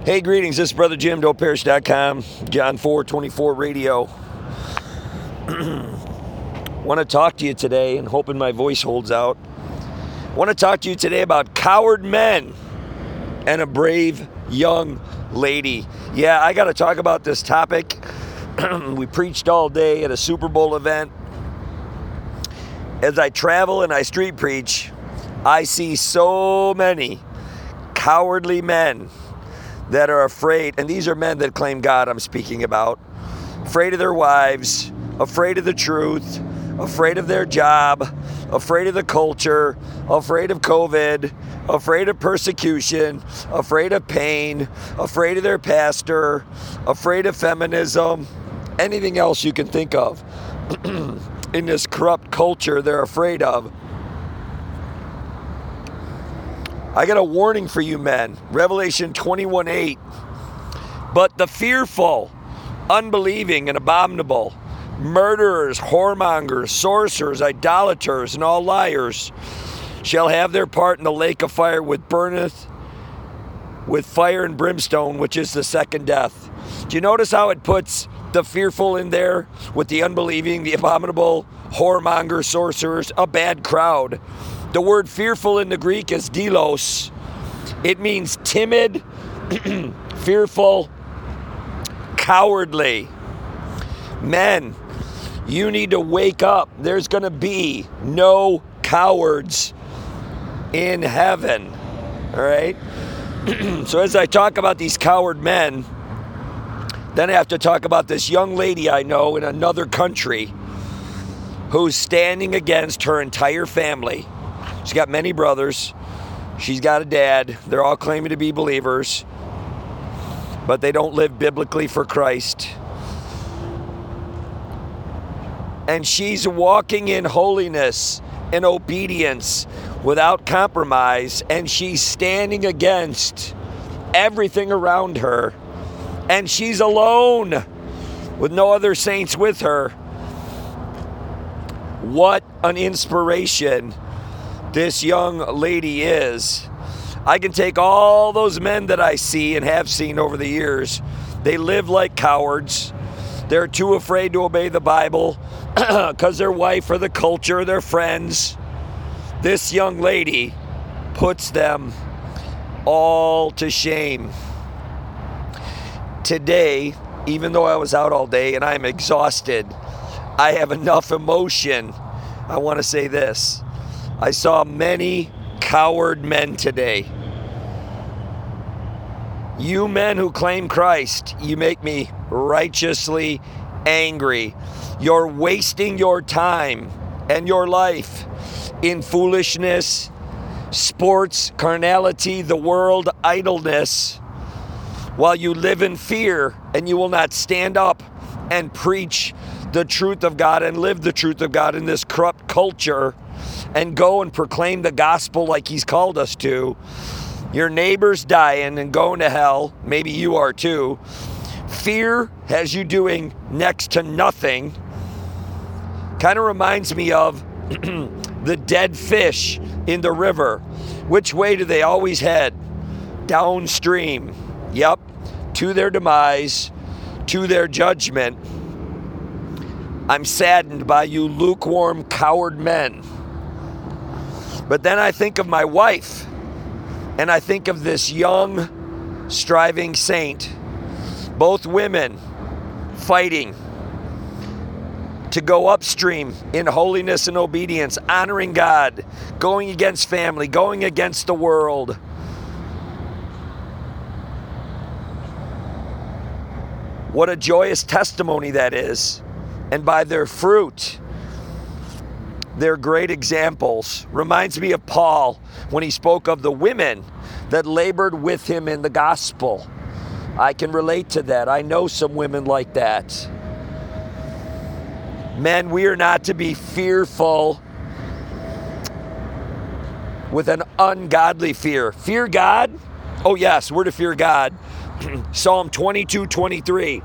Hey, greetings. This is Brother Jim, Don'tPerish.com, John 4:24 radio. Want to talk to you today, and hoping my voice holds out. Want to talk to you today about coward men and a brave young lady. Yeah, I got to talk about this topic. We preached all day at a Super Bowl event. As I travel and I street preach, I see so many cowardly men that are afraid, and these are men that claim God I'm speaking about, afraid of their wives, afraid of the truth, afraid of their job, afraid of the culture, afraid of COVID, afraid of persecution, afraid of pain, afraid of their pastor, afraid of feminism, anything else you can think of in this corrupt culture they're afraid of. I got a warning for you men. Revelation 21:8. But the fearful, unbelieving, and abominable, murderers, whoremongers, sorcerers, idolaters, and all liars shall have their part in the lake of fire which burneth with fire and brimstone, which is the second death. Do you notice how it puts the fearful in there with the unbelieving, the abominable, whoremongers, sorcerers, a bad crowd? The word fearful in the Greek is delos. It means timid, fearful, cowardly. Men, you need to wake up. There's going to be no cowards in heaven. All right? So as I talk about these coward men, then I have to talk about this young lady I know in another country who's standing against her entire family. She's got many brothers. She's got a dad. They're all claiming to be believers, but they don't live biblically for Christ. And she's walking in holiness and obedience without compromise, and she's standing against everything around her. And she's alone with no other saints with her. What an inspiration this young lady is. I can take all those men that I see and have seen over the years. They live like cowards. They're too afraid to obey the Bible because their wife or the culture, their friends. This young lady puts them all to shame. Today, even though I was out all day and I'm exhausted, I have enough emotion. I want to say this. I saw many coward men today. You men who claim Christ, you make me righteously angry. You're wasting your time and your life in foolishness, sports, carnality, the world, idleness, while you live in fear, and you will not stand up and preach the truth of God and live the truth of God in this corrupt culture and go and proclaim the gospel like he's called us to. Your neighbor's dying and going to hell. Maybe you are too. Fear has you doing next to nothing. Kind of reminds me of the dead fish in the river. Which way do they always head? Downstream. Yep. To their demise, to their judgment. I'm saddened by you lukewarm, coward men. But then I think of my wife, and I think of this young, striving saint. Both women fighting to go upstream in holiness and obedience, honoring God, going against family, going against the world. What a joyous testimony that is. And by their fruit, they're great examples. Reminds me of Paul when he spoke of the women that labored with him in the gospel. I can relate to that. I know some women like that. Men, we are not to be fearful with an ungodly fear. Fear God? Oh yes, we're to fear God. Psalm 22:23.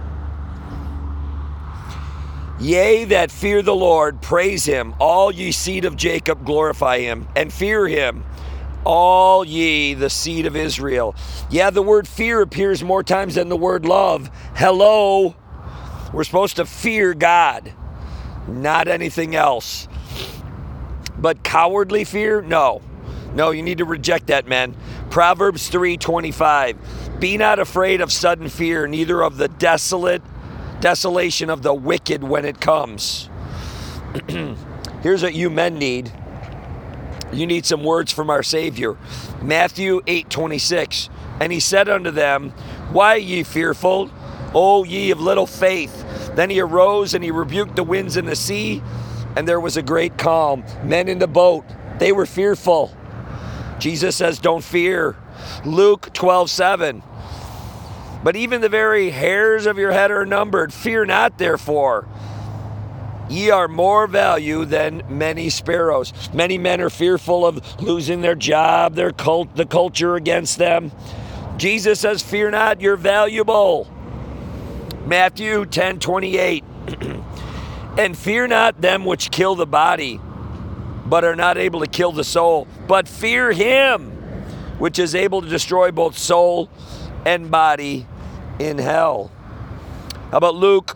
Yea, that fear the Lord, praise him. All ye seed of Jacob, glorify him, and fear him. all ye the seed of Israel. Yeah, the word fear appears more times than the word love. Hello. We're supposed to fear God, not anything else. But cowardly fear? No. No, you need to reject that, man. Proverbs 3:25. Be not afraid of sudden fear, neither of the desolation of the wicked when it comes. Here's what you men need. You need some words from our Savior. Matthew 8:26. And he said unto them, Why ye fearful, O ye of little faith? Then he arose and he rebuked the winds and the sea, and there was a great calm. Men in the boat, they were fearful. Jesus says, don't fear. Luke 12:7. But even the very hairs of your head are numbered. Fear not, therefore. Ye are more value than many sparrows. Many men are fearful of losing their job, the culture against them. Jesus says, fear not, you're valuable. Matthew 10:28. And fear not them which kill the body, but are not able to kill the soul. But fear him which is able to destroy both soul and body in hell. How about Luke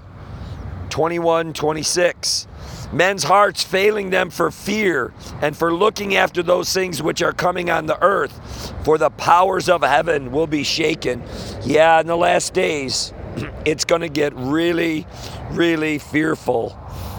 21:26? Men's hearts failing them for fear and for looking after those things which are coming on the earth, for the powers of heaven will be shaken. Yeah, in the last days, it's going to get really, really fearful.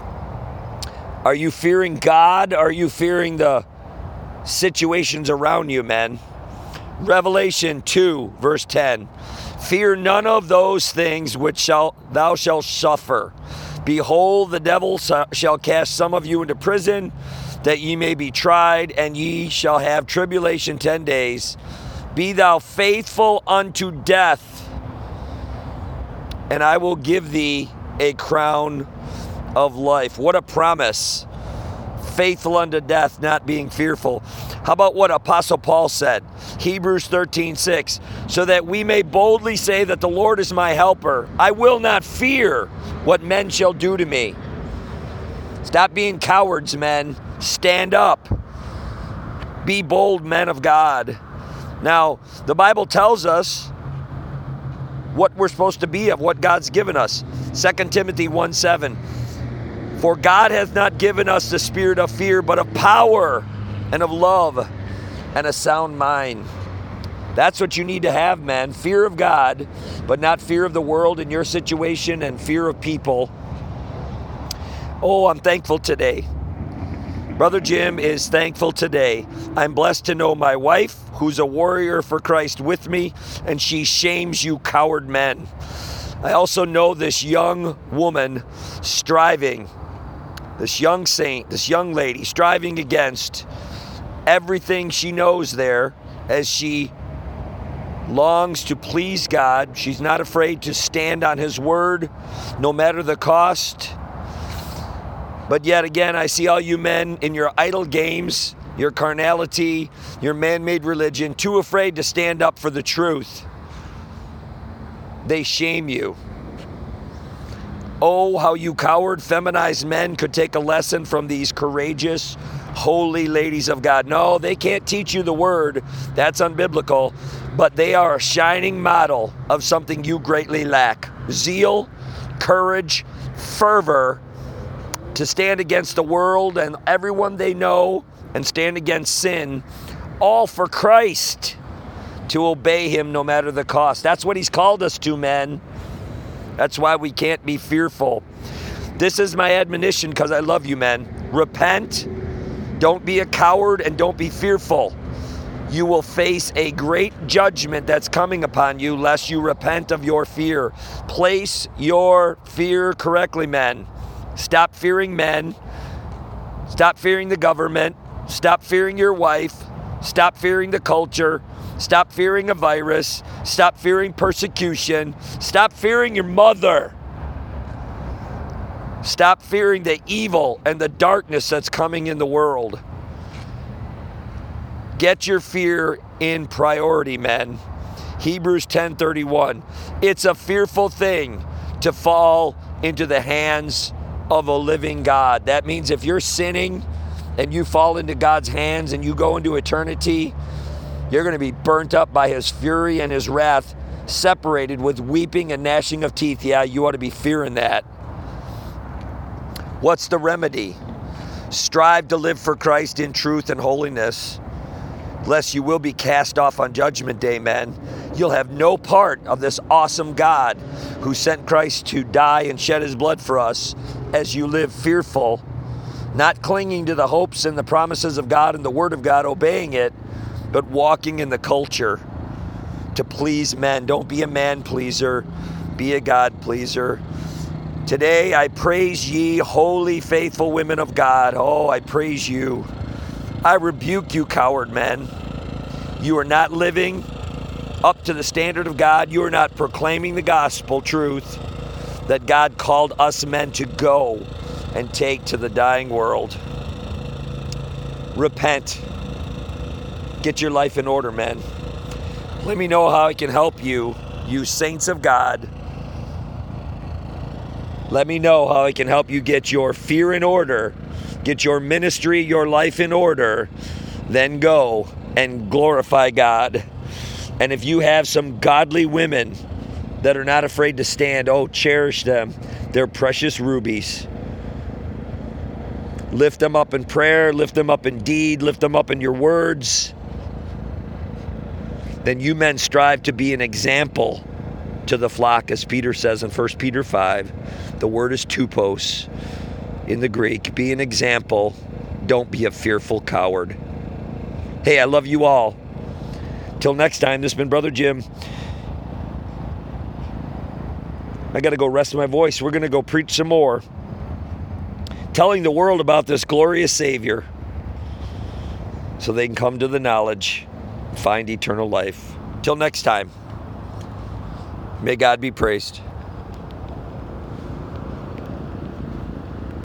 Are you fearing God? Or are you fearing the situations around you, men? Revelation 2:10. Fear none of those things which thou shalt suffer. Behold, the devil shall cast some of you into prison, that ye may be tried, and ye shall have tribulation 10 days. Be thou faithful unto death, and I will give thee a crown of life. What a promise. Faithful unto death, not being fearful. How about what Apostle Paul said? Hebrews 13:6. So that we may boldly say that the Lord is my helper. I will not fear what men shall do to me. Stop being cowards, men. Stand up. Be bold, men of God. Now, the Bible tells us what we're supposed to be of what God's given us. 2 Timothy 1:7. For God hath not given us the spirit of fear, but of power and of love and a sound mind. That's what you need to have, man. Fear of God, but not fear of the world and your situation and fear of people. Oh, I'm thankful today. Brother Jim is thankful today. I'm blessed to know my wife, who's a warrior for Christ with me, and she shames you coward men. I also know this young woman striving, this young saint, this young lady striving against everything she knows there as she longs to please God. She's not afraid to stand on His word, no matter the cost. But yet again, I see all you men in your idle games, your carnality, your man-made religion, too afraid to stand up for the truth. They shame you. Oh, how you coward, feminized men could take a lesson from these courageous, holy ladies of God. No, they can't teach you the word. That's unbiblical. But they are a shining model of something you greatly lack. Zeal, courage, fervor to stand against the world and everyone they know and stand against sin, all for Christ, to obey Him no matter the cost. That's what He's called us to, men. That's why we can't be fearful. This is my admonition because I love you, men. Repent. Don't be a coward and don't be fearful. You will face a great judgment that's coming upon you lest you repent of your fear. Place your fear correctly, men. Stop fearing men. Stop fearing the government. Stop fearing your wife. Stop fearing the culture. Stop fearing a virus. Stop fearing persecution. Stop fearing your mother. Stop fearing the evil and the darkness that's coming in the world. Get your fear in priority, men. Hebrews 10:31. It's a fearful thing to fall into the hands of a living God. That means if you're sinning and you fall into God's hands and you go into eternity, You're going to be burnt up by his fury and his wrath, separated with weeping and gnashing of teeth. Yeah, you ought to be fearing that. What's the remedy? Strive to live for Christ in truth and holiness, lest you will be cast off on Judgment Day, men. You'll have no part of this awesome God who sent Christ to die and shed his blood for us as you live fearful, not clinging to the hopes and the promises of God and the Word of God, obeying it, but walking in the culture to please men. Don't be a man pleaser, be a God pleaser. Today I praise ye, holy, faithful women of God. Oh, I praise you. I rebuke you, coward men. You are not living up to the standard of God. You are not proclaiming the gospel truth that God called us men to go and take to the dying world. Repent. Get your life in order, men. Let me know how I can help you, you saints of God. Let me know how I can help you get your fear in order, get your ministry, your life in order, then go and glorify God. And if you have some godly women that are not afraid to stand, oh, cherish them. They're precious rubies. Lift them up in prayer, lift them up in deed, lift them up in your words. Then you men strive to be an example to the flock, as Peter says in 1 Peter 5. The word is tupos in the Greek. Be an example. Don't be a fearful coward. Hey, I love you all. Till next time, this has been Brother Jim. I got to go rest my voice. We're going to go preach some more, telling the world about this glorious Savior so they can come to the knowledge, find eternal life. Till next time, may God be praised.